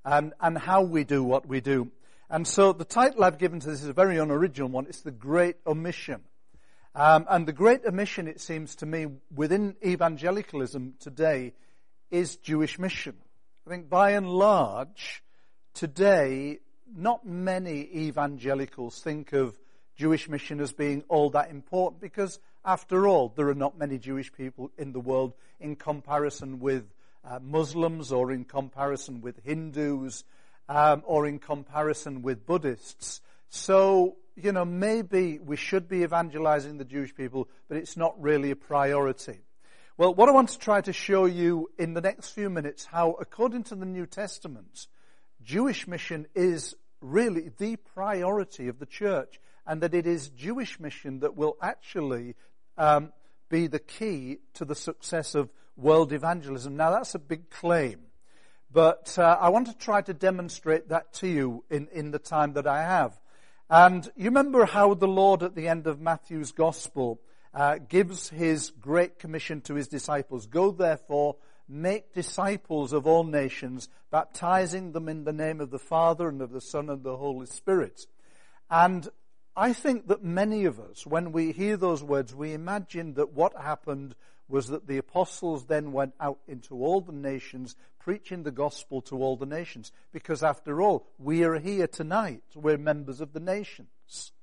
and how we do what we do. And so the title I've given to this is a very unoriginal one. It's The Great Omission. And the Great Omission, it seems to me, within evangelicalism today is Jewish mission. I think by and large, today, not many evangelicals think of Jewish mission as being all that important because, after all, there are not many Jewish people in the world in comparison with Muslims or in comparison with Hindus or in comparison with Buddhists. So, maybe we should be evangelizing the Jewish people, but it's not really a priority. Well, what I want to try to show you in the next few minutes, how, according to the New Testament, Jewish mission is really the priority of the church, and that it is Jewish mission that will actually be the key to the success of world evangelism. Now, that's a big claim, but I want to try to demonstrate that to you in the time that I have. And you remember how the Lord at the end of Matthew's Gospel gives his great commission to his disciples. Go therefore, make disciples of all nations, baptizing them in the name of the Father and of the Son and the Holy Spirit. And I think that many of us, when we hear those words, we imagine that what happened was that the apostles then went out into all the nations, preaching the gospel to all the nations. Because after all, we are here tonight. We're members of the nations.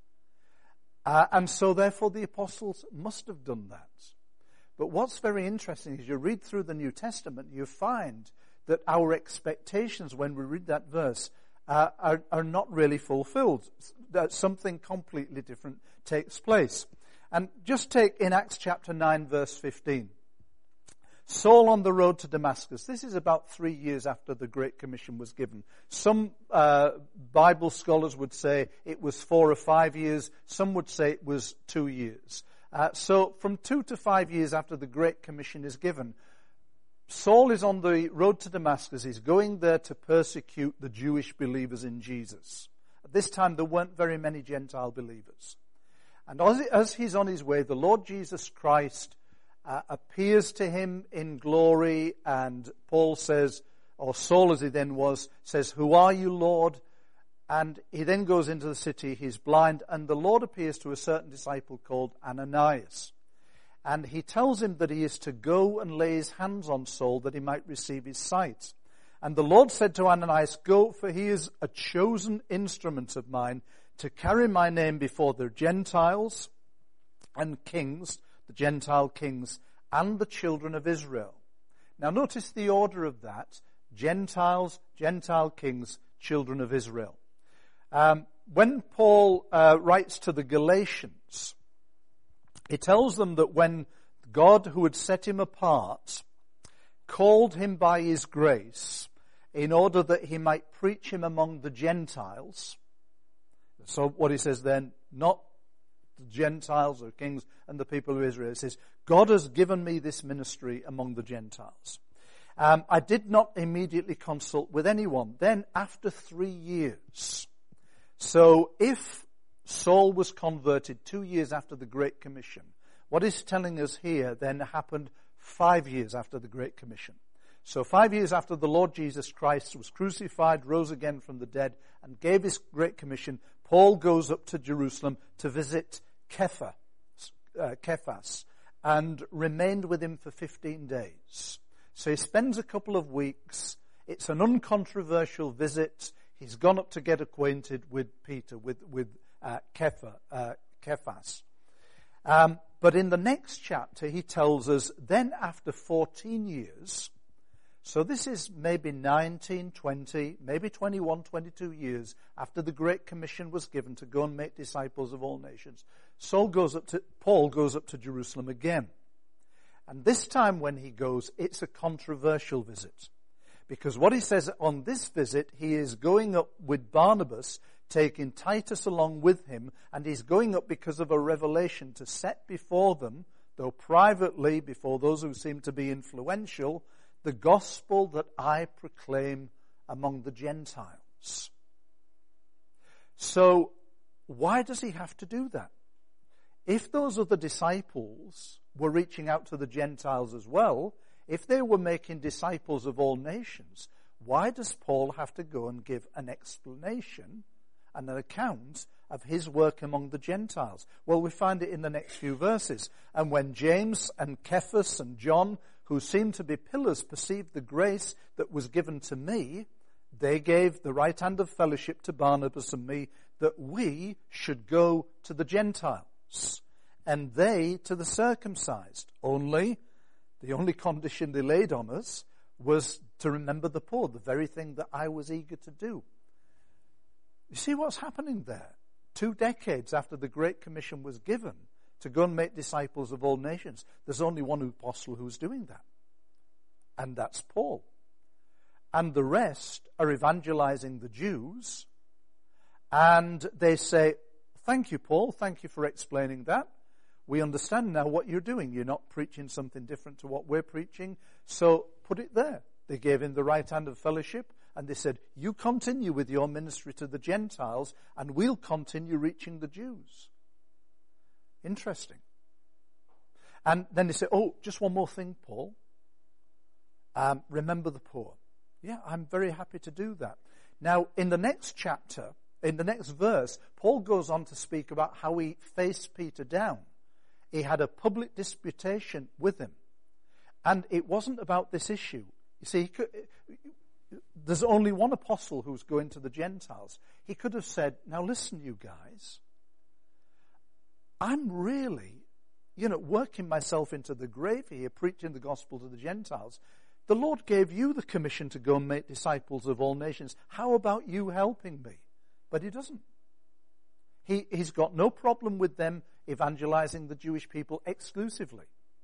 And so therefore the apostles must have done that. But what's very interesting is you read through the New Testament, you find that our expectations when we read that verse are not really fulfilled. That something completely different takes place. And just take in Acts chapter 9 verse 15. Saul on the road to Damascus. This is about 3 years after the Great Commission was given. Some Bible scholars would say it was 4 or 5 years. Some would say it was 2 years. So from 2 to 5 years after the Great Commission is given, Saul is on the road to Damascus. He's going there to persecute the Jewish believers in Jesus. At this time, there weren't very many Gentile believers. And as he's on his way, the Lord Jesus Christ appears to him in glory, and Paul says, or Saul as he then was, says, "Who are you, Lord?" And he then goes into the city, he's blind, and the Lord appears to a certain disciple called Ananias. And he tells him that he is to go and lay his hands on Saul that he might receive his sight. And the Lord said to Ananias, "Go, for he is a chosen instrument of mine to carry my name before the Gentiles and kings," the Gentile kings, "and the children of Israel." Now notice the order of that: Gentiles, Gentile kings, children of Israel. When Paul writes to the Galatians, he tells them that when God, who had set him apart, called him by his grace in order that he might preach him among the Gentiles. So what he says then, not the Gentiles or kings and the people of Israel. He says, God has given me this ministry among the Gentiles. I did not immediately consult with anyone. Then after 3 years, so if Saul was converted 2 years after the Great Commission, what he's telling us here then happened 5 years after the Great Commission. So 5 years after the Lord Jesus Christ was crucified, rose again from the dead, and gave his Great Commission, Paul goes up to Jerusalem to visit Cephas, and remained with him for 15 days. So he spends a couple of weeks. It's an uncontroversial visit. He's gone up to get acquainted with Peter, with Cephas. But in the next chapter, he tells us, then after 14 years, so this is maybe 19, 20, maybe 21, 22 years after the Great Commission was given to go and make disciples of all nations, Paul goes up to Jerusalem again. And this time when he goes, it's a controversial visit. Because what he says on this visit, he is going up with Barnabas, taking Titus along with him, and he's going up because of a revelation to set before them, though privately, before those who seem to be influential, the gospel that I proclaim among the Gentiles. So, why does he have to do that? If those other disciples were reaching out to the Gentiles as well, if they were making disciples of all nations, why does Paul have to go and give an explanation and an account of his work among the Gentiles? Well, we find it in the next few verses. And when James and Cephas and John, who seemed to be pillars, perceived the grace that was given to me, they gave the right hand of fellowship to Barnabas and me, that we should go to the Gentiles, and they to the circumcised. The only condition they laid on us was to remember the poor, the very thing that I was eager to do. You see what's happening there? 2 decades after the Great Commission was given to go and make disciples of all nations, there's only one apostle who's doing that. And that's Paul. And the rest are evangelizing the Jews. And they say, thank you, Paul. Thank you for explaining that. We understand now what you're doing. You're not preaching something different to what we're preaching. So put it there. They gave him the right hand of fellowship. And they said, you continue with your ministry to the Gentiles, and we'll continue reaching the Jews. Interesting. And then they say, oh, just one more thing, Paul. Remember the poor. Yeah, I'm very happy to do that. Now, in the next chapter, in the next verse, Paul goes on to speak about how he faced Peter down. He had a public disputation with him. And it wasn't about this issue. You see, there's only one apostle who's going to the Gentiles. He could have said, now listen, you guys, I'm really, working myself into the grave here, preaching the gospel to the Gentiles. The Lord gave you the commission to go and make disciples of all nations. How about you helping me? But he doesn't. He's got no problem with them evangelizing the Jewish people exclusively.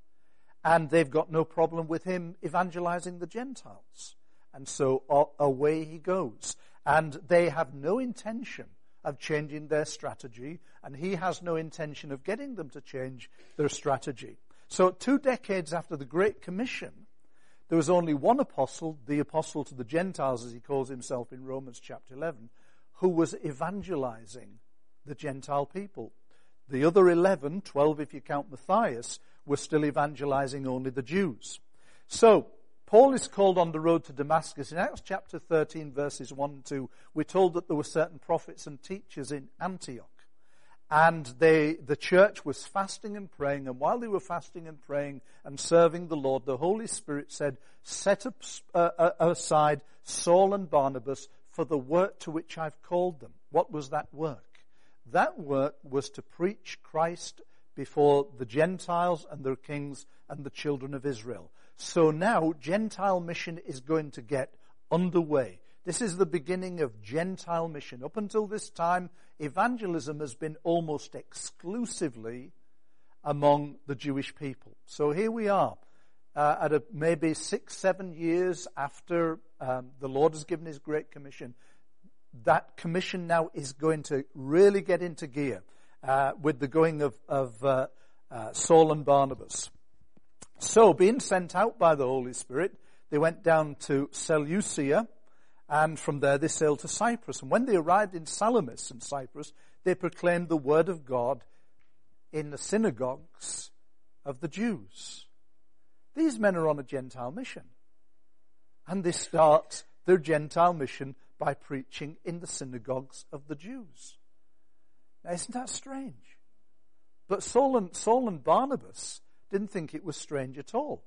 And they've got no problem with him evangelizing the Gentiles. And so away he goes. And they have no intention of changing their strategy, and he has no intention of getting them to change their strategy. So 2 decades after the Great Commission, there was only one apostle, the apostle to the Gentiles, as he calls himself in Romans chapter 11, who was evangelizing the Gentile people. The other 11, 12 if you count Matthias, were still evangelizing only the Jews. So, Paul is called on the road to Damascus. In Acts chapter 13, verses 1 and 2, we're told that there were certain prophets and teachers in Antioch. And the church was fasting and praying, and while they were fasting and praying and serving the Lord, the Holy Spirit said, set aside Saul and Barnabas for the work to which I've called them. What was that work? That work was to preach Christ before the Gentiles and their kings and the children of Israel. So now Gentile mission is going to get underway. This is the beginning of Gentile mission. Up until this time, evangelism has been almost exclusively among the Jewish people. So here we are, at maybe 6-7 years after the Lord has given his Great Commission. That commission now is going to really get into gear with the going of Saul and Barnabas. So, being sent out by the Holy Spirit, they went down to Seleucia, and from there they sailed to Cyprus. And when they arrived in Salamis in Cyprus, they proclaimed the word of God in the synagogues of the Jews. These men are on a Gentile mission. And they start their Gentile mission by preaching in the synagogues of the Jews. Now, isn't that strange? But Saul and Barnabas didn't think it was strange at all.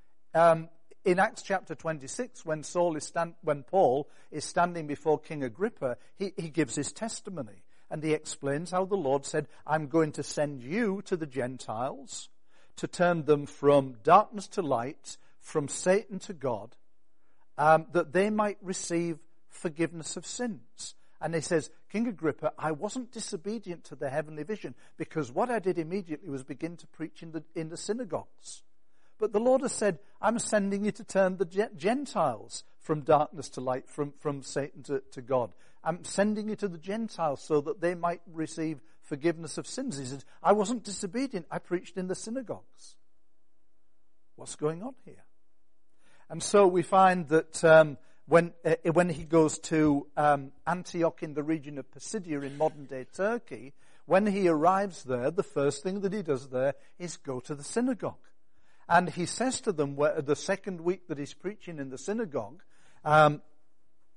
In Acts chapter 26, when Paul is standing before King Agrippa, he gives his testimony. And he explains how the Lord said, I'm going to send you to the Gentiles to turn them from darkness to light, from Satan to God, that they might receive forgiveness of sins. And he says, King Agrippa, I wasn't disobedient to the heavenly vision, because what I did immediately was begin to preach in the synagogues. But the Lord has said, I'm sending you to turn the Gentiles from darkness to light, from Satan to God. I'm sending you to the Gentiles so that they might receive forgiveness of sins. He says, I wasn't disobedient. I preached in the synagogues. What's going on here? And so we find that when he goes to Antioch in the region of Pisidia in modern-day Turkey, when he arrives there, the first thing that he does there is go to the synagogue. And he says to them, the second week that he's preaching in the synagogue,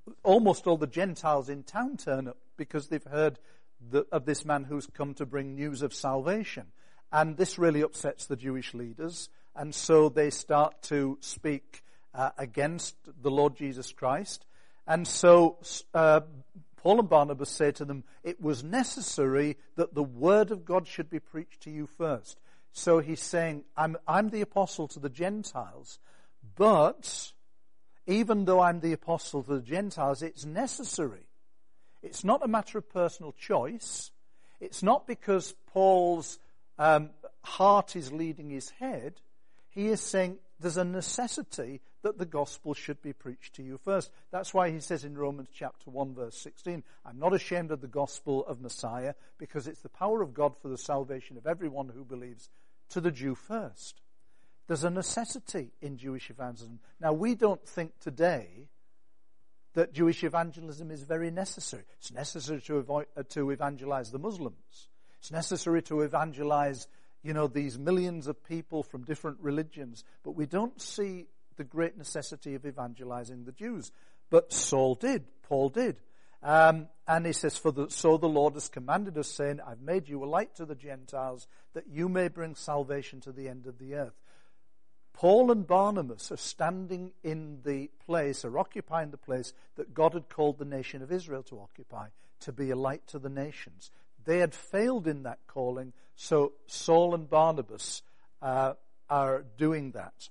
almost all the Gentiles in town turn up because they've heard of this man who's come to bring news of salvation. And this really upsets the Jewish leaders. And so they start to speak against the Lord Jesus Christ. And so Paul and Barnabas say to them, it was necessary that the word of God should be preached to you first. So he's saying, I'm the apostle to the Gentiles, but even though I'm the apostle to the Gentiles, it's necessary. It's not a matter of personal choice. It's not because Paul's heart is leading his head. He is saying there's a necessity that the gospel should be preached to you first. That's why he says in Romans chapter 1 verse 16, I'm not ashamed of the gospel of Messiah because it's the power of God for the salvation of everyone who believes, to the Jew first. There's a necessity in Jewish evangelism. Now, we don't think today that Jewish evangelism is very necessary. It's necessary to evangelize the Muslims. It's necessary to evangelize, these millions of people from different religions. But we don't see the great necessity of evangelizing the Jews. But Saul did. Paul did. And he says, so the Lord has commanded us, saying, I've made you a light to the Gentiles, that you may bring salvation to the end of the earth. Paul and Barnabas are standing in the place, or occupying the place that God had called the nation of Israel to occupy, to be a light to the nations. They had failed in that calling, so Saul and Barnabas are doing that.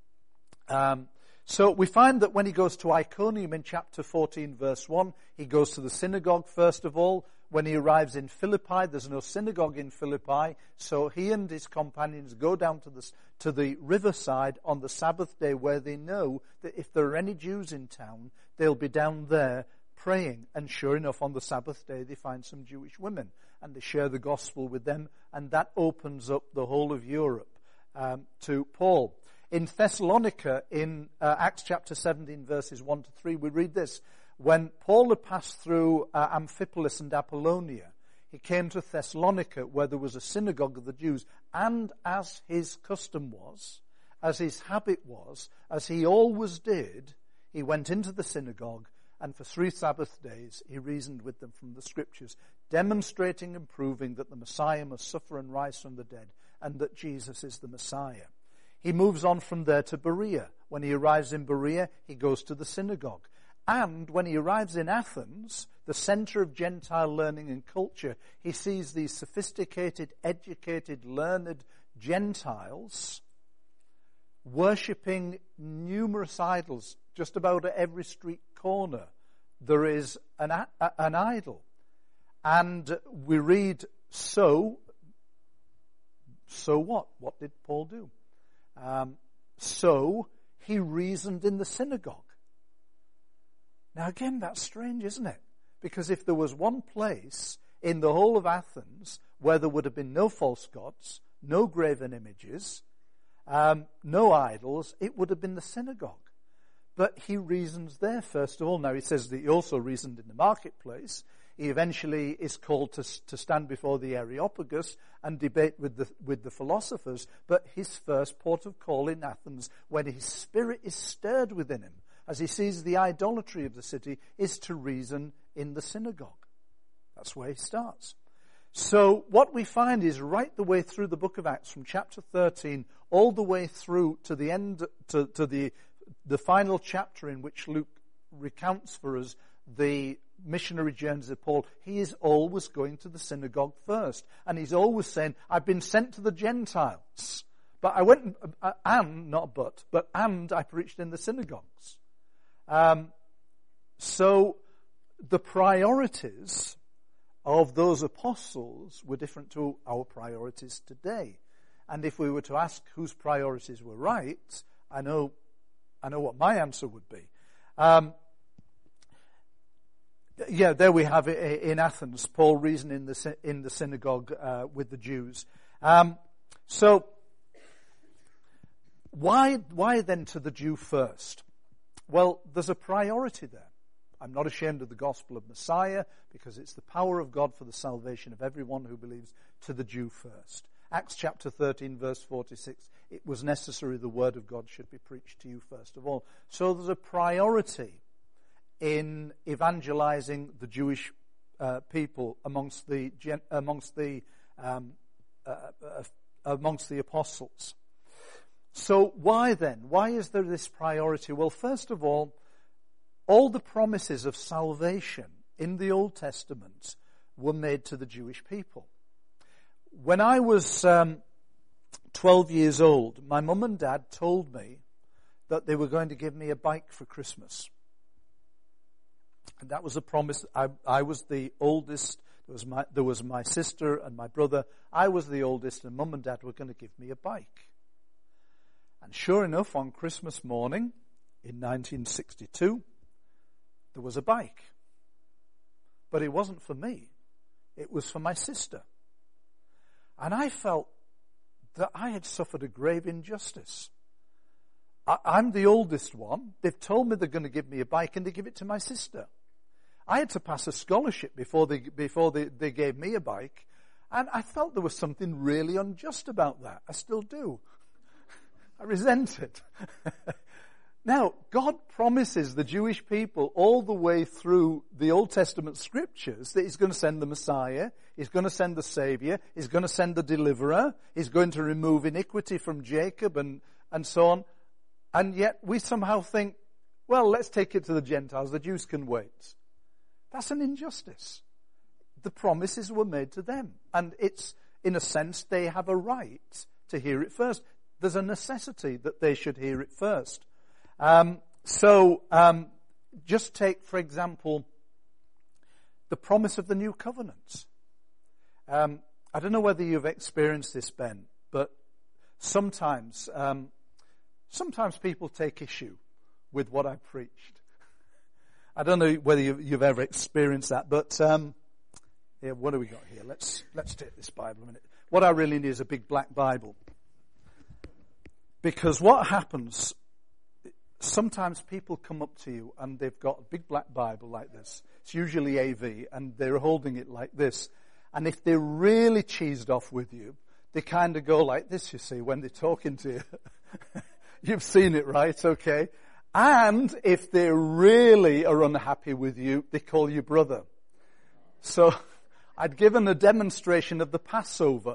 So we find that when he goes to Iconium in chapter 14, verse 1, he goes to the synagogue first of all. When he arrives in Philippi, there's no synagogue in Philippi, so he and his companions go down to the riverside on the Sabbath day, where they know that if there are any Jews in town, they'll be down there praying. And sure enough, on the Sabbath day, they find some Jewish women, and they share the gospel with them, and that opens up the whole of Europe to Paul. In Thessalonica, in Acts chapter 17, verses 1 to 3, we read this. When Paul had passed through Amphipolis and Apollonia, he came to Thessalonica, where there was a synagogue of the Jews, and as his custom was, as his habit was, as he always did, he went into the synagogue, and for 3 Sabbath days he reasoned with them from the Scriptures, demonstrating and proving that the Messiah must suffer and rise from the dead, and that Jesus is the Messiah. He moves on from there to Berea. When he arrives in Berea, he goes to the synagogue. And when he arrives in Athens, the center of Gentile learning and culture, he sees these sophisticated, educated, learned Gentiles worshipping numerous idols. Just about at every street corner there is an idol. And we read, so what? What did Paul do? So he reasoned in the synagogue. Now again, that's strange, isn't it? Because if there was one place in the whole of Athens where there would have been no false gods, no graven images, no idols, it would have been the synagogue. But he reasons there first of all. Now he says that he also reasoned in the marketplace. He eventually is called to stand before the Areopagus and debate with the philosophers. But his first port of call in Athens, when his spirit is stirred within him, as he sees the idolatry of the city, is to reason in the synagogue. That's where he starts. So what we find is right the way through the book of Acts, from chapter 13 all the way through to the end, to the final chapter in which Luke recounts for us the missionary journeys of Paul, he is always going to the synagogue first. And he's always saying, I've been sent to the Gentiles. But I went, and I preached in the synagogues. So the priorities of those apostles were different to our priorities today. And if we were to ask whose priorities were right, I know what my answer would be. There we have it in Athens, Paul reasoning in the synagogue with the Jews. So why then to the Jew first? Well, there's a priority there. I'm not ashamed of the gospel of Messiah, because it's the power of God for the salvation of everyone who believes, to the Jew first. Acts chapter 13, verse 46, it was necessary the word of God should be preached to you first of all. So there's a priority in evangelizing the Jewish people amongst the apostles. So why then? Why is there this priority? Well, first of all the promises of salvation in the Old Testament were made to the Jewish people. When I was 12 years old, my mum and dad told me that they were going to give me a bike for Christmas. And that was a promise. I was the oldest. There was my sister and my brother. I was the oldest, and mum and dad were going to give me a bike. And sure enough, on Christmas morning in 1962, there was a bike. But it wasn't for me. It was for my sister. And I felt that I had suffered a grave injustice. I'm the oldest one. They've told me they're going to give me a bike, and they give it to my sister. I had to pass a scholarship before they gave me a bike, and I felt there was something really unjust about that. I still do. I resent it. Now, God promises the Jewish people all the way through the Old Testament scriptures that He's going to send the Messiah, He's going to send the Savior, He's going to send the deliverer, He's going to remove iniquity from Jacob and so on. And yet we somehow think, well, let's take it to the Gentiles. The Jews can wait. That's an injustice. The promises were made to them. And it's, in a sense, they have a right to hear it first. There's a necessity that they should hear it first. Just take, for example, the promise of the new covenant. I don't know whether you've experienced this, Ben, but sometimes people take issue with what I preached. I don't know whether you've ever experienced that, but what do we got here? Let's take this Bible a minute. What I really need is a big black Bible. Because what happens, sometimes people come up to you and they've got a big black Bible like this. It's usually AV, and they're holding it like this. And if they're really cheesed off with you, they kind of go like this, you see, when they're talking to you. You've seen it, right? Okay. And if they really are unhappy with you, they call you brother. So I'd given a demonstration of the Passover.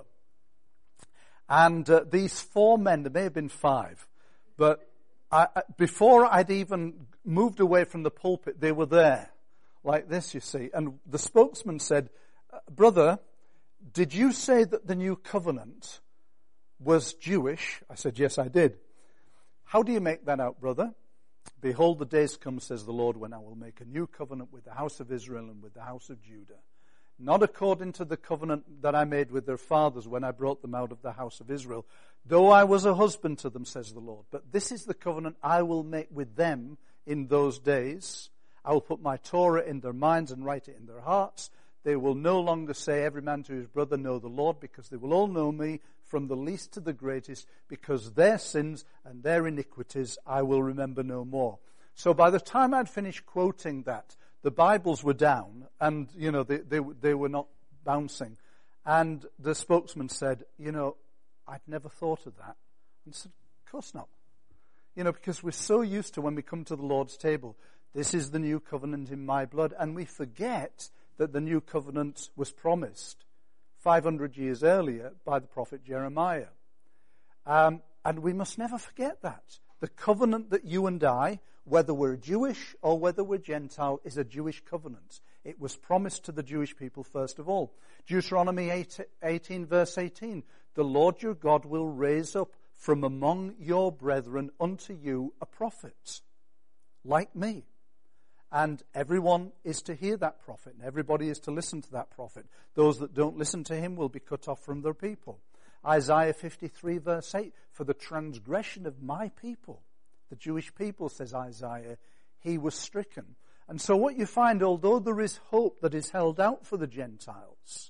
And these 4 men, there may have been 5, but before I'd even moved away from the pulpit, they were there, like this, you see. And the spokesman said, brother, did you say that the new covenant was Jewish? I said, yes, I did. How do you make that out, brother? Behold, the days come, says the Lord, when I will make a new covenant with the house of Israel and with the house of Judah. Not according to the covenant that I made with their fathers when I brought them out of the house of Israel, though I was a husband to them, says the Lord. But this is the covenant I will make with them in those days. I will put my Torah in their minds and write it in their hearts. They will no longer say, every man to his brother, know the Lord, because they will all know me, from the least to the greatest, because their sins and their iniquities I will remember no more. So by the time I'd finished quoting that, the Bibles were down, and, they were not bouncing. And the spokesman said, I'd never thought of that. And I said, of course not. Because we're so used to, when we come to the Lord's table, this is the new covenant in my blood, and we forget that the new covenant was promised 500 years earlier by the prophet Jeremiah. And we must never forget that. The covenant that you and I, whether we're Jewish or whether we're Gentile, is a Jewish covenant. It was promised to the Jewish people first of all. Deuteronomy 18 verse 18, the Lord your God will raise up from among your brethren unto you a prophet, like me. And everyone is to hear that prophet, and everybody is to listen to that prophet. Those that don't listen to him will be cut off from their people. Isaiah 53 verse 8, for the transgression of my people, the Jewish people, says Isaiah, he was stricken. And so what you find, although there is hope that is held out for the Gentiles,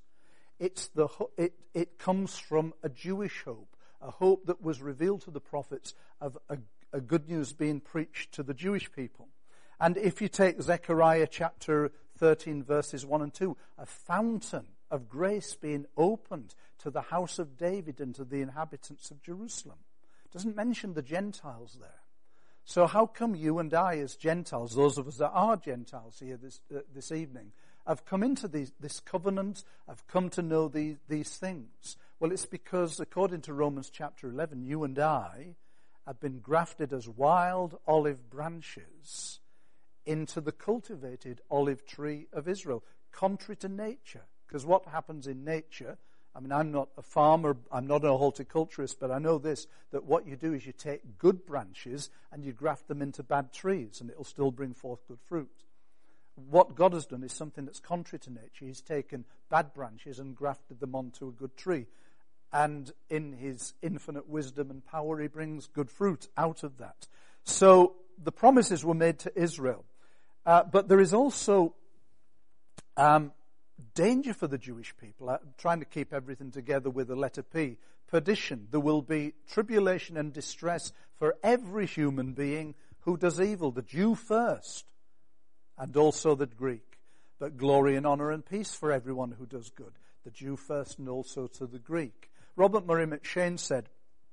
it comes from a Jewish hope, a hope that was revealed to the prophets of a good news being preached to the Jewish people. And if you take Zechariah chapter 13 verses 1 and 2, a fountain of grace being opened to the house of David and to the inhabitants of Jerusalem. It doesn't mention the Gentiles there. So how come you and I as Gentiles, those of us that are Gentiles here this evening, have come into this covenant, have come to know these things? Well, it's because, according to Romans chapter 11, you and I have been grafted as wild olive branches into the cultivated olive tree of Israel, contrary to nature. Because what happens in nature, I mean, I'm not a farmer, I'm not a horticulturist, but I know this, that what you do is you take good branches and you graft them into bad trees, and it'll still bring forth good fruit. What God has done is something that's contrary to nature. He's taken bad branches and grafted them onto a good tree. And in his infinite wisdom and power, he brings good fruit out of that. So the promises were made to Israel. But there is also danger for the Jewish people, trying to keep everything together with the letter P. Perdition. There will be tribulation and distress for every human being who does evil, the Jew first, and also the Greek. But glory and honor and peace for everyone who does good, the Jew first and also to the Greek. Robert Murray McShane said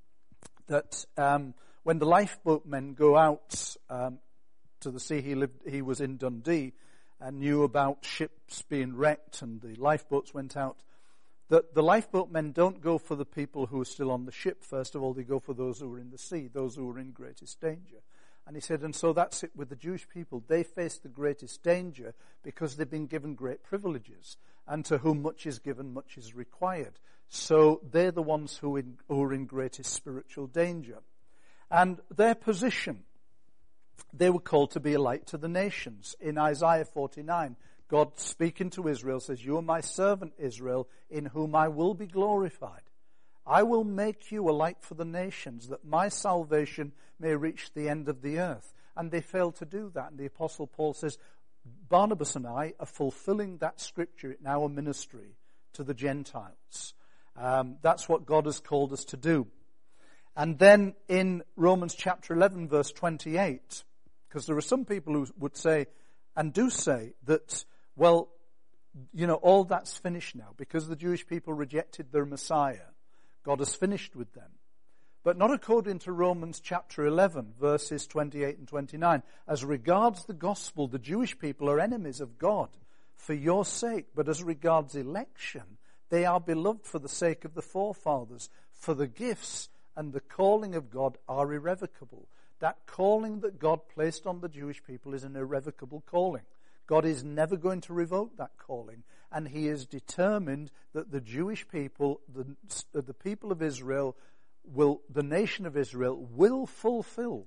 that when the lifeboat men go out to the sea, he was in Dundee and knew about ships being wrecked, and the lifeboats went out, that the lifeboat men don't go for the people who are still on the ship. First of all, they go for those who are in the sea, those who are in greatest danger. And he said, and so that's it with the Jewish people. They face the greatest danger because they've been given great privileges, and to whom much is given, much is required. So they're the ones who are in greatest spiritual danger. And their position, they were called to be a light to the nations. In Isaiah 49, God speaking to Israel says, you are my servant Israel, in whom I will be glorified. I will make you a light for the nations, that my salvation may reach the end of the earth. And they failed to do that. And the Apostle Paul says, Barnabas and I are fulfilling that scripture in our ministry to the Gentiles. That's what God has called us to do. And then in Romans chapter 11, verse 28, because there are some people who would say, and do say, that, well, you know, all that's finished now. Because the Jewish people rejected their Messiah, God has finished with them. But not according to Romans chapter 11, verses 28 and 29. As regards the gospel, the Jewish people are enemies of God for your sake. But as regards election, they are beloved for the sake of the forefathers. For the gifts and the calling of God are irrevocable. That calling that God placed on the Jewish people is an irrevocable calling. God is never going to revoke that calling. And he is determined that the Jewish people, the people of Israel, the nation of Israel, will fulfill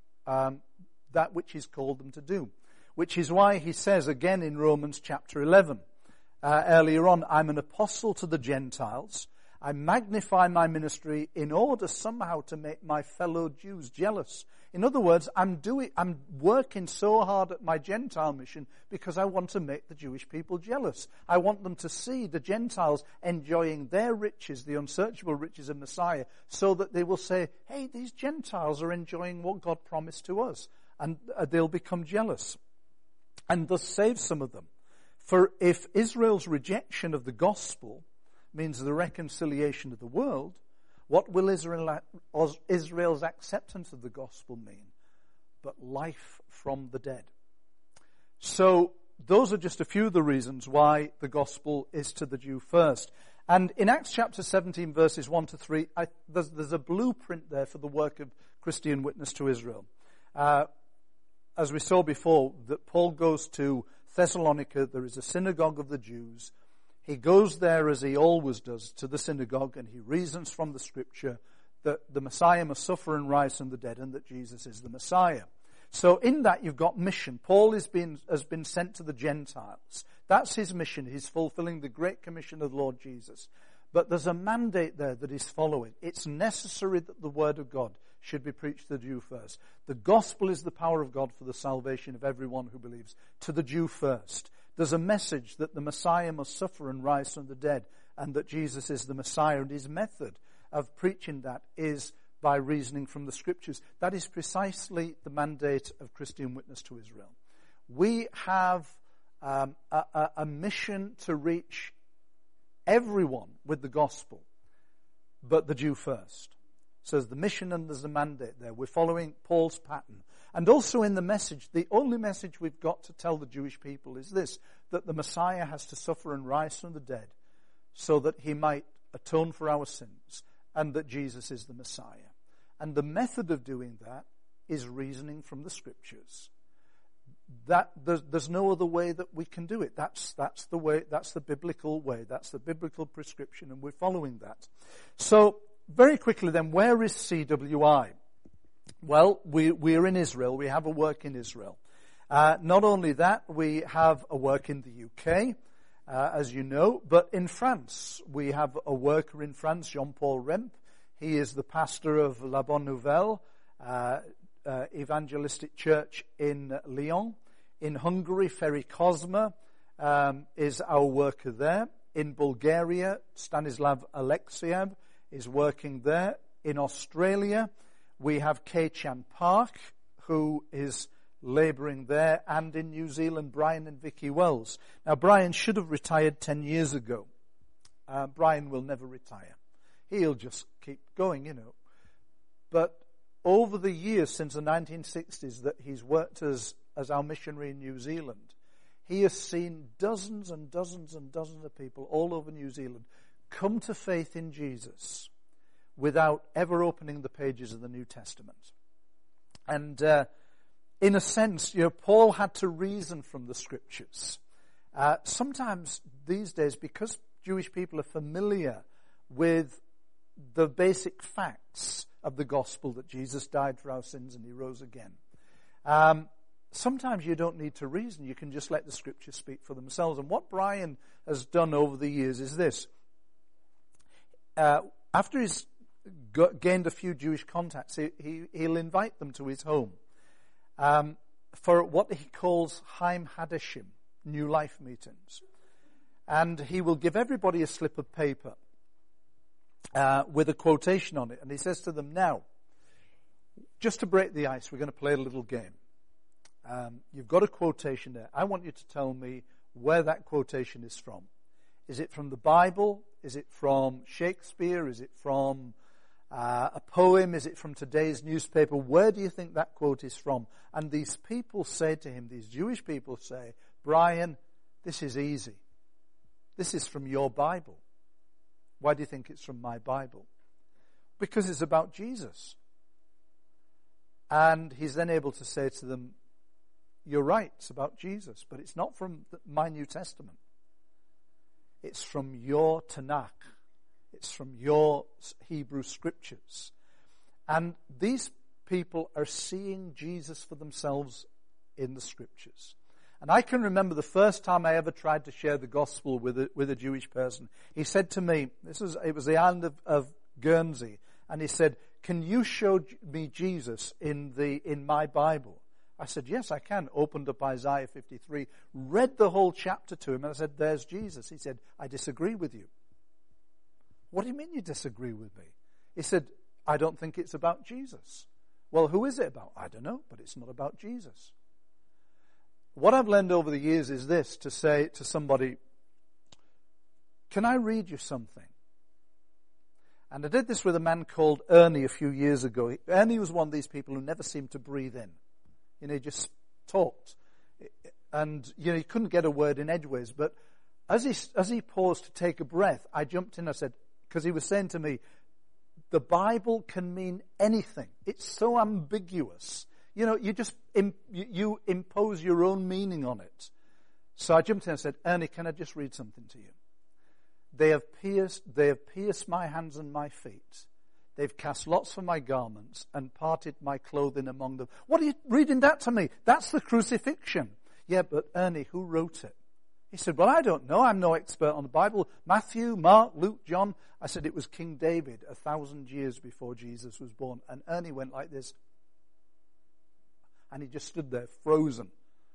that which he's called them to do. Which is why he says again in Romans chapter 11, earlier on, I'm an apostle to the Gentiles. I magnify my ministry in order somehow to make my fellow Jews jealous. In other words, I'm working so hard at my Gentile mission because I want to make the Jewish people jealous. I want them to see the Gentiles enjoying their riches, the unsearchable riches of Messiah, so that they will say, hey, these Gentiles are enjoying what God promised to us. And they'll become jealous and thus save some of them. For if Israel's rejection of the gospel means the reconciliation of the world, what will Israel's acceptance of the gospel mean? But life from the dead. So those are just a few of the reasons why the gospel is to the Jew first. And in Acts chapter 17, verses 1 to 3, there's a blueprint there for the work of Christian witness to Israel. As we saw before, that Paul goes to Thessalonica, there is a synagogue of the Jews. He goes there, as he always does, to the synagogue, and he reasons from the scripture that the Messiah must suffer and rise from the dead, and that Jesus is the Messiah. So in that you've got mission. Paul has been sent to the Gentiles. That's his mission. He's fulfilling the great commission of the Lord Jesus. But there's a mandate there that he's following. It's necessary that the word of God should be preached to the Jew first. The gospel is the power of God for the salvation of everyone who believes. To the Jew first. There's a message that the Messiah must suffer and rise from the dead, and that Jesus is the Messiah, and his method of preaching that is by reasoning from the scriptures. That is precisely the mandate of Christian witness to Israel. We have a mission to reach everyone with the gospel, but the Jew first. So there's the mission and there's the mandate there. We're following Paul's pattern. And also in the message, the only message we've got to tell the Jewish people is this, that the Messiah has to suffer and rise from the dead so that he might atone for our sins, and that Jesus is the Messiah. And the method of doing that is reasoning from the Scriptures. That there's no other way that we can do it. That's the way. That's the biblical way. That's the biblical prescription, and we're following that. So very quickly, then, where is CWI? Well, we're in Israel. We have a work in Israel. Not only that, we have a work in the UK, as you know, but in France we have a worker in France, Jean-Paul Remp. He is the pastor of La Bonne Nouvelle Evangelistic Church in Lyon. In Hungary, Ferry Kozma is our worker there. In Bulgaria, Stanislav Alexiev is working there. In Australia, we have Kay Chan Park, who is labouring there, and in New Zealand, Brian and Vicky Wells. Now, Brian should have retired 10 years ago. Brian will never retire. He'll just keep going, you know. But over the years since the 1960s that he's worked as our missionary in New Zealand, he has seen dozens and dozens and dozens of people all over New Zealand come to faith in Jesus without ever opening the pages of the New Testament. And in a sense, you know, Paul had to reason from the Scriptures. Sometimes these days, because Jewish people are familiar with the basic facts of the gospel, that Jesus died for our sins and he rose again, sometimes you don't need to reason. You can just let the Scriptures speak for themselves. And what Brian has done over the years is this. After he's gained a few Jewish contacts, he'll invite them to his home for what he calls Chaim Hadashim, New Life meetings. And he will give everybody a slip of paper with a quotation on it. And he says to them, now, just to break the ice, we're going to play a little game. You've got a quotation there. I want you to tell me where that quotation is from. Is it from the Bible? Is it from Shakespeare? Is it from a poem? Is it from today's newspaper? Where do you think that quote is from? And these people say to him, these Jewish people say, Brian, this is easy. This is from your Bible. Why do you think it's from my Bible? Because it's about Jesus. And he's then able to say to them, you're right, it's about Jesus, but it's not from my New Testament. It's from your Tanakh. It's from your Hebrew Scriptures. And these people are seeing Jesus for themselves in the Scriptures. And I can remember the first time I ever tried to share the gospel with a Jewish person. He said to me, it was the island of Guernsey, and he said, can you show me Jesus in my Bible? I said, yes, I can. Opened up Isaiah 53, read the whole chapter to him, and I said, there's Jesus. He said, I disagree with you. What do you mean you disagree with me? He said, I don't think it's about Jesus. Well, who is it about? I don't know, but it's not about Jesus. What I've learned over the years is this, to say to somebody, can I read you something? And I did this with a man called Ernie a few years ago. Ernie was one of these people who never seemed to breathe in. You know, he just talked. And, you know, he couldn't get a word in edgeways. But as he paused to take a breath, I jumped in. I said, because he was saying to me, the Bible can mean anything. It's so ambiguous. You know, you impose your own meaning on it. So I jumped in and said, Ernie, can I just read something to you? They have pierced my hands and my feet. They've cast lots for my garments and parted my clothing among them. What are you reading that to me? That's the crucifixion. Yeah, but Ernie, who wrote it? He said, well, I don't know. I'm no expert on the Bible. Matthew, Mark, Luke, John. I said, it was King David 1,000 years before Jesus was born. And Ernie went like this. And he just stood there frozen.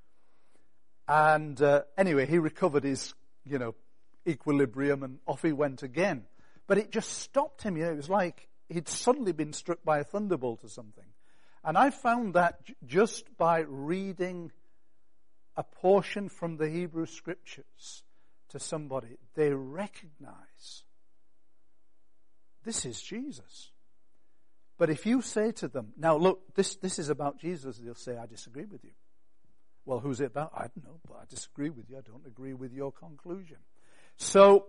And anyway, he recovered his, equilibrium and off he went again. But it just stopped him. It was like he'd suddenly been struck by a thunderbolt or something. And I found that just by reading a portion from the Hebrew Scriptures to somebody, they recognize this is Jesus. But if you say to them, now look, this is about Jesus, they'll say, I disagree with you. Well, who's it about? I don't know, but I disagree with you. I don't agree with your conclusion. So,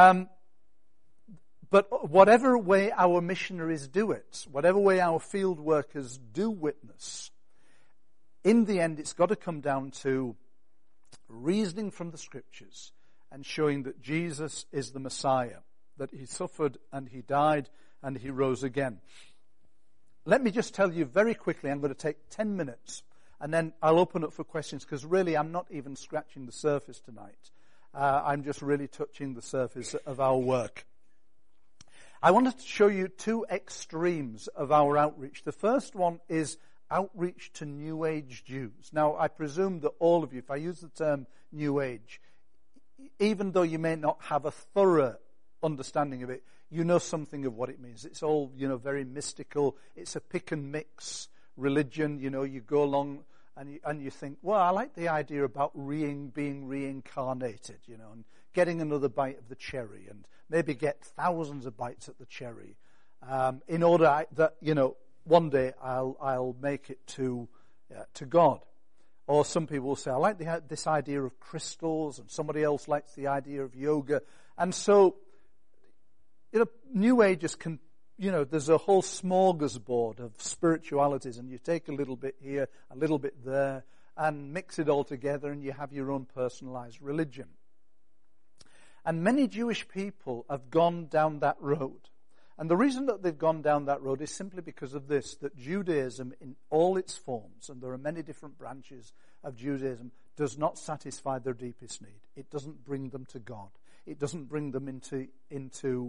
but whatever way our missionaries do it, whatever way our field workers do witness, in the end it's got to come down to reasoning from the Scriptures and showing that Jesus is the Messiah, that he suffered and he died and he rose again. Let me just tell you very quickly, I'm going to take 10 minutes and then I'll open up for questions, because really I'm not even scratching the surface tonight. I'm just really touching the surface of our work. I wanted to show you two extremes of our outreach. The first one is outreach to New Age Jews. Now, I presume that all of you, if I use the term New Age, even though you may not have a thorough understanding of it, you know something of what it means. It's all, very mystical. It's a pick and mix religion. You go along and you think, well, I like the idea about being reincarnated, and getting another bite of the cherry, and maybe get thousands of bites at the cherry, in order that, one day I'll make it to God. Or some people will say, I like this idea of crystals, and somebody else likes the idea of yoga. And so, New Agers can, there's a whole smorgasbord of spiritualities, and you take a little bit here, a little bit there, and mix it all together, and you have your own personalized religion. And many Jewish people have gone down that road. And the reason that they've gone down that road is simply because of this, that Judaism in all its forms, and there are many different branches of Judaism, does not satisfy their deepest need. It doesn't bring them to God. It doesn't bring them into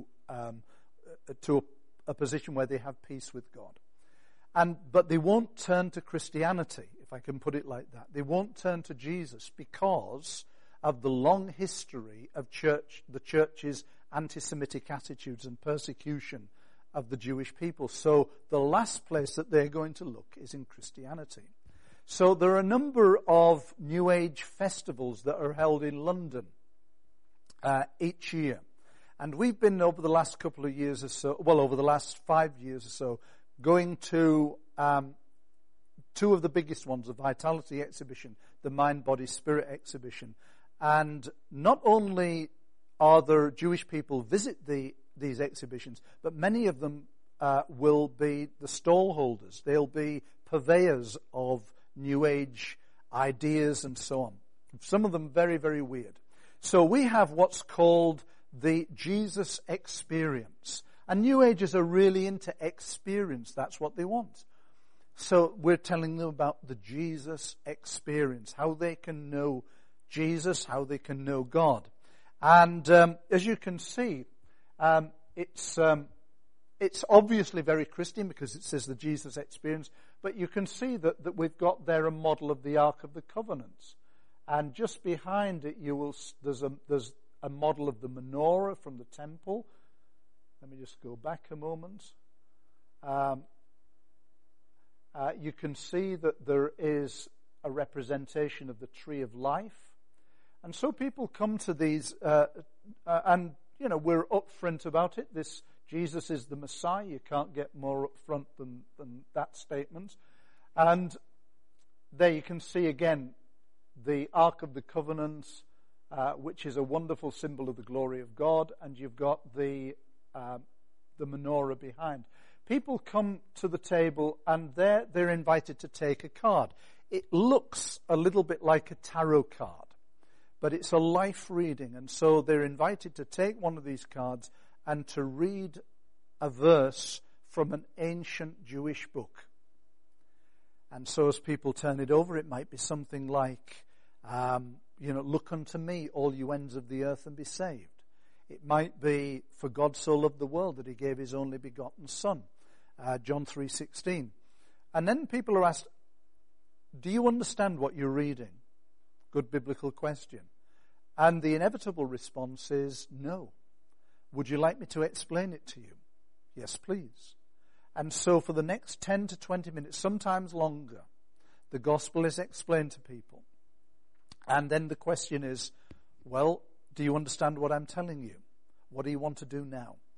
a position where they have peace with God. But they won't turn to Christianity, if I can put it like that. They won't turn to Jesus because of the long history of the church's anti-Semitic attitudes and persecution of the Jewish people. So the last place that they're going to look is in Christianity. So there are a number of New Age festivals that are held in London each year. And we've been, over the last couple of years or so, over the last 5 years or so, going to two of the biggest ones, the Vitality Exhibition, the Mind, Body, Spirit Exhibition. And not only are there Jewish people visit these exhibitions, but many of them will be the stall holders. They'll be purveyors of New Age ideas and so on. Some of them very, very weird. So we have what's called the Jesus Experience. And New Agers are really into experience. That's what they want. So we're telling them about the Jesus Experience, how they can know Jesus, how they can know God. And as you can see, it's obviously very Christian because it says the Jesus Experience, but you can see that we've got there a model of the Ark of the Covenant. And just behind it, there's a model of the menorah from the temple. Let me just go back a moment. You can see that there is a representation of the tree of life. And so people come to these, and, we're upfront about it. This Jesus is the Messiah. You can't get more upfront than that statement. And there you can see again the Ark of the Covenant, which is a wonderful symbol of the glory of God, and you've got the menorah behind. People come to the table, and they're invited to take a card. It looks a little bit like a tarot card, but it's a life reading, and so they're invited to take one of these cards and to read a verse from an ancient Jewish book. And so as people turn it over, it might be something like, look unto me, all you ends of the earth, and be saved. It might be, for God so loved the world that he gave his only begotten Son, John 3:16. And then people are asked, do you understand what you're reading? Good biblical question. And the inevitable response is no. Would you like me to explain it to you? Yes, please. And so for the next 10 to 20 minutes, sometimes longer, the gospel is explained to people. And then the question is, well, do you understand what I'm telling you? What do you want to do now?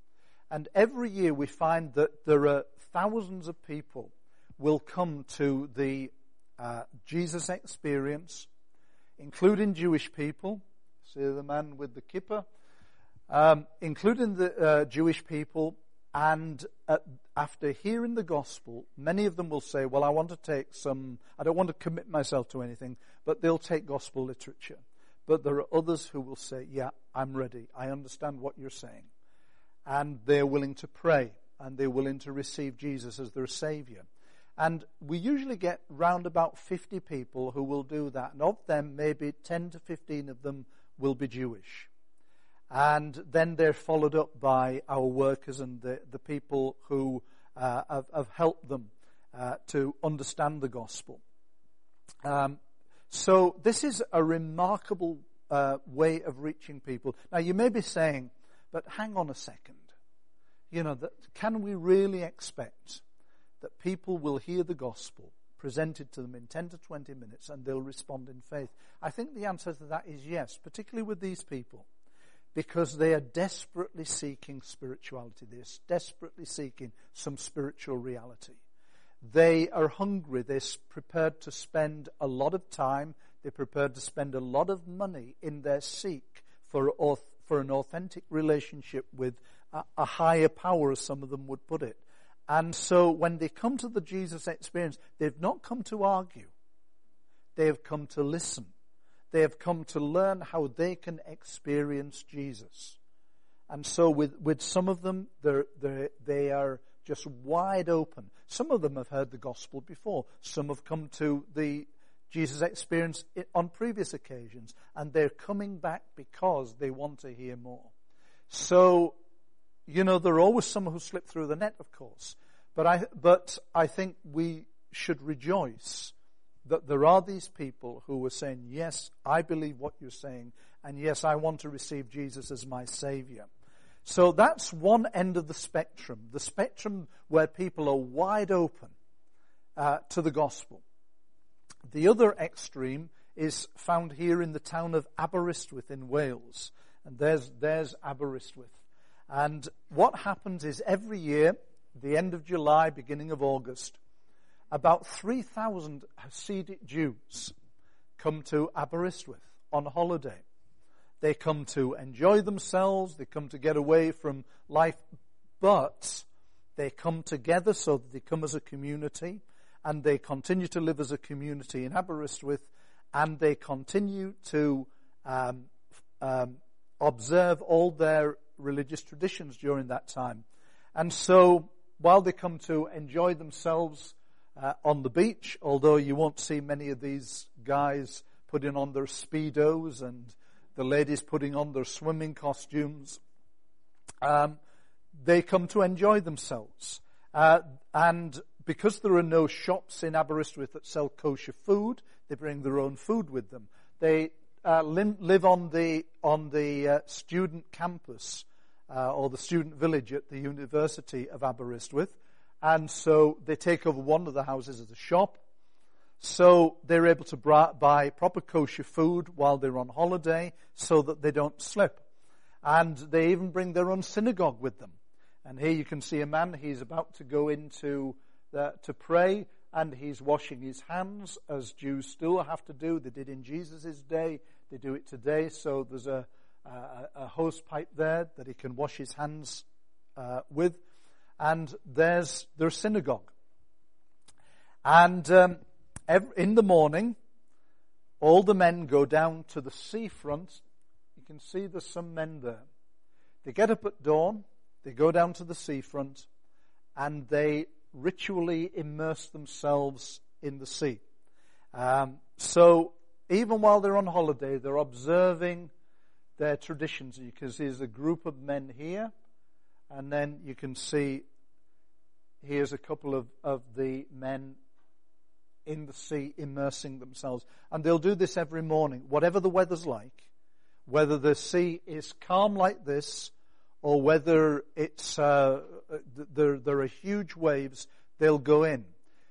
And every year we find that there are thousands of people will come to the Jesus experience, including Jewish people. See the man with the kippah? Including the Jewish people. And after hearing the gospel, many of them will say, well, I don't want to commit myself to anything, but they'll take gospel literature. But there are others who will say, yeah, I'm ready. I understand what you're saying. And they're willing to pray, and they're willing to receive Jesus as their Savior. And we usually get round about 50 people who will do that. And of them, maybe 10 to 15 of them will be Jewish. And then they're followed up by our workers and the people who have helped them to understand the gospel. So this is a remarkable way of reaching people. Now you may be saying, but hang on a second. Can we really expect that people will hear the gospel presented to them in 10 to 20 minutes and they'll respond in faith? I think the answer to that is yes, particularly with these people. Because they are desperately seeking spirituality. They're desperately seeking some spiritual reality. They are hungry. They're prepared to spend a lot of time. They're prepared to spend a lot of money in their seek for an authentic relationship with a higher power, as some of them would put it. And so when they come to the Jesus experience, they've not come to argue. They have come to listen. They have come to learn how they can experience Jesus. And so with some of them, they are just wide open. Some of them have heard the gospel before. Some have come to the Jesus experience on previous occasions. And they're coming back because they want to hear more. So, there are always some who slip through the net, of course. But I think we should rejoice that there are these people who are saying, yes, I believe what you're saying, and yes, I want to receive Jesus as my Savior. So that's one end of the spectrum where people are wide open to the gospel. The other extreme is found here in the town of Aberystwyth in Wales. And there's Aberystwyth. And what happens is every year, the end of July, beginning of August, about 3,000 Hasidic Jews come to Aberystwyth on holiday. They come to enjoy themselves, they come to get away from life, but they come together so that they come as a community, and they continue to live as a community in Aberystwyth, and they continue to observe all their religious traditions during that time. And so, while they come to enjoy themselves on the beach, although you won't see many of these guys putting on their Speedos and the ladies putting on their swimming costumes, they come to enjoy themselves. And because there are no shops in Aberystwyth that sell kosher food, they bring their own food with them. They live on the student campus or the student village at the University of Aberystwyth. And so they take over one of the houses as a shop. So they're able to buy proper kosher food while they're on holiday so that they don't slip. And they even bring their own synagogue with them. And here you can see a man, he's about to go into to pray, and he's washing his hands, as Jews still have to do. They did in Jesus' day. They do it today. So there's a hose pipe there that he can wash his hands with. And there's their synagogue. And in the morning, all the men go down to the seafront. You can see there's some men there. They get up at dawn, they go down to the seafront, and they ritually immerse themselves in the sea. So even while they're on holiday, they're observing their traditions. You can see there's a group of men here, and then you can see here's a couple of the men in the sea immersing themselves. And they'll do this every morning, whatever the weather's like, whether the sea is calm like this or whether it's there are huge waves, they'll go in.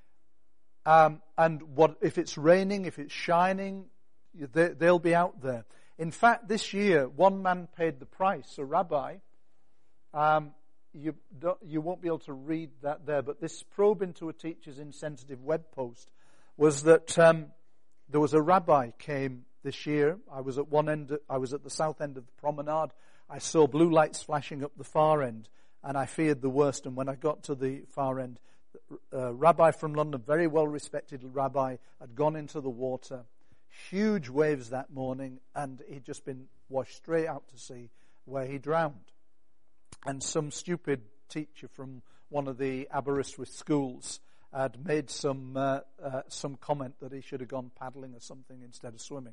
And if it's raining, if it's shining, they'll be out there. In fact, this year, one man paid the price, a rabbi. you won't be able to read that there, but this probe into a teacher's insensitive web post was that there was a rabbi came this year. I was at the south end of the promenade. I saw blue lights flashing up the far end, and I feared the worst. And when I got to the far end, a rabbi from London, very well-respected rabbi, had gone into the water. Huge waves that morning, and he'd just been washed straight out to sea, where he drowned. And some stupid teacher from one of the Aberystwyth schools had made some comment that he should have gone paddling or something instead of swimming.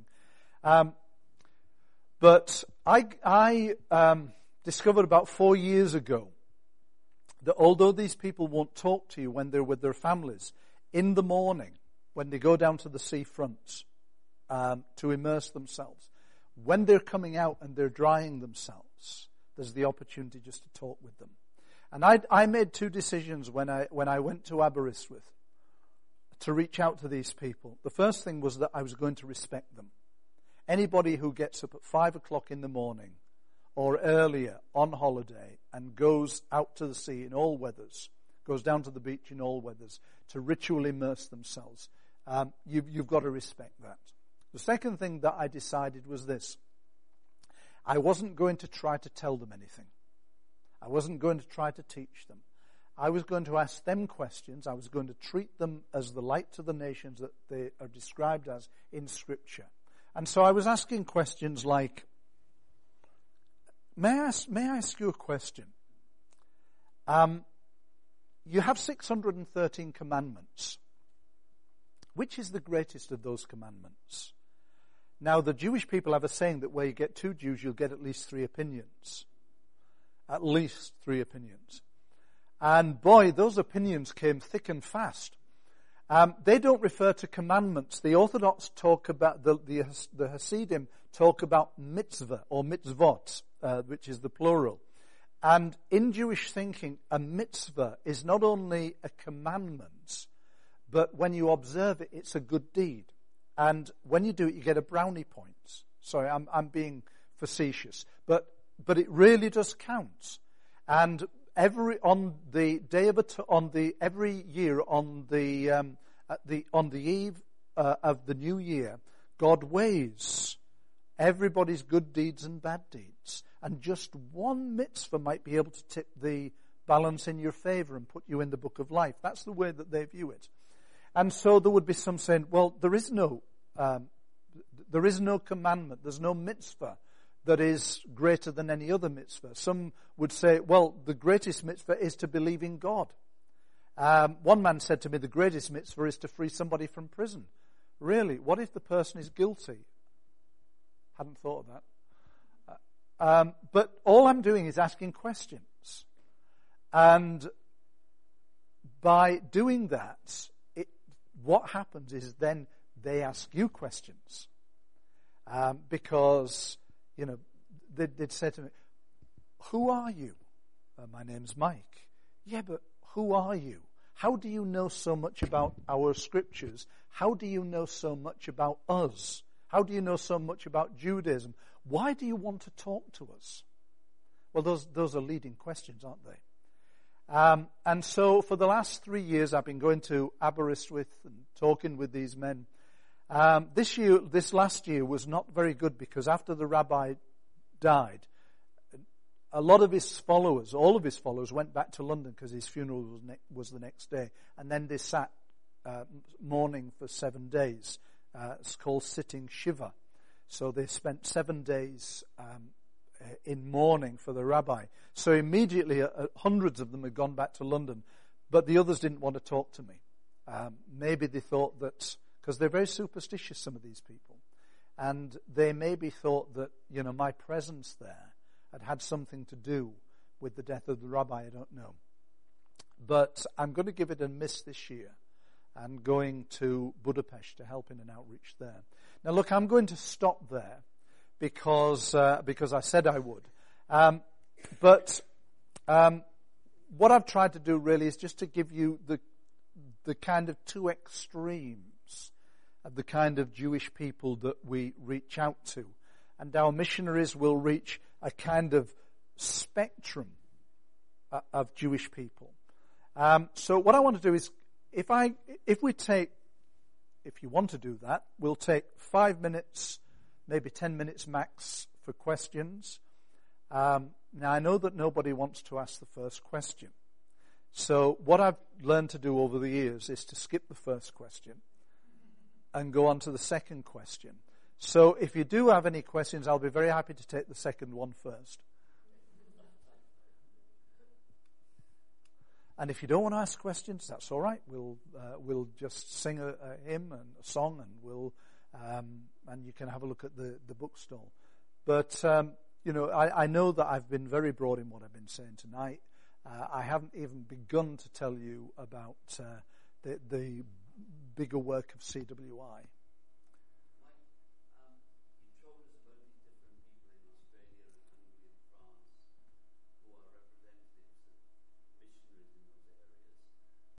But I discovered about 4 years ago that although these people won't talk to you when they're with their families, in the morning, when they go down to the seafront to immerse themselves, when they're coming out and they're drying themselves, there's the opportunity just to talk with them. And I made two decisions when I went to Aberystwyth to reach out to these people. The first thing was that I was going to respect them. Anybody who gets up at 5 o'clock in the morning or earlier on holiday and goes out to the sea in all weathers, goes down to the beach in all weathers to ritually immerse themselves, you've got to respect that. The second thing that I decided was this. I wasn't going to try to tell them anything. I wasn't going to try to teach them. I was going to ask them questions. I was going to treat them as the light to the nations that they are described as in Scripture. And so I was asking questions like, may I ask you a question? You have 613 commandments. Which is the greatest of those commandments? Now, the Jewish people have a saying that where you get 2 Jews, you'll get at least 3 opinions. At least 3 opinions. And boy, those opinions came thick and fast. They don't refer to commandments. The Orthodox talk about, the Hasidim talk about mitzvah or mitzvot, which is the plural. And in Jewish thinking, a mitzvah is not only a commandment, but when you observe it, it's a good deed. And when you do it, you get a brownie points. Sorry, I'm being facetious, but it really does count. And every year on the eve of the new year, God weighs everybody's good deeds and bad deeds, and just one mitzvah might be able to tip the balance in your favor and put you in the book of life. That's the way that they view it. And so there would be some saying, well, there is no commandment, there's no mitzvah that is greater than any other mitzvah. Some would say, well, the greatest mitzvah is to believe in God. One man said to me, the greatest mitzvah is to free somebody from prison. Really? What if the person is guilty? Hadn't thought of that. But all I'm doing is asking questions. And by doing that, what happens is then they ask you questions. Because, they'd say to me, who are you? My name's Mike. Yeah, but who are you? How do you know so much about our scriptures? How do you know so much about us? How do you know so much about Judaism? Why do you want to talk to us? Well, those are leading questions, aren't they? And so for the last 3 years, I've been going to Aberystwyth and talking with these men. This last year was not very good because after the rabbi died, a lot of his followers, all of his followers, went back to London because his funeral was the next day. And then they sat mourning for 7 days. It's called sitting Shiva. So they spent 7 days in mourning for the rabbi. So immediately hundreds of them had gone back to London, but the others didn't want to talk to me. Maybe they thought that, because they're very superstitious, some of these people, and they maybe thought that, my presence there had something to do with the death of the rabbi. I don't know. But I'm going to give it a miss this year and going to Budapest to help in an outreach there. Now look, I'm going to stop there because I said I would. But what I've tried to do really is just to give you the kind of two extremes of the kind of Jewish people that we reach out to. And our missionaries will reach a kind of spectrum of Jewish people. So what I want to do is, if you want to do that, we'll take 5 minutes, maybe 10 minutes max for questions. Now I know that nobody wants to ask the first question. So what I've learned to do over the years is to skip the first question and go on to the second question. So if you do have any questions, I'll be very happy to take the second one first. And if you don't want to ask questions, that's all right. We'll just sing a hymn and a song, and and you can have a look at the bookstall. But I know that I've been very broad in what I've been saying tonight. I haven't even begun to tell you about the bigger work of CWI.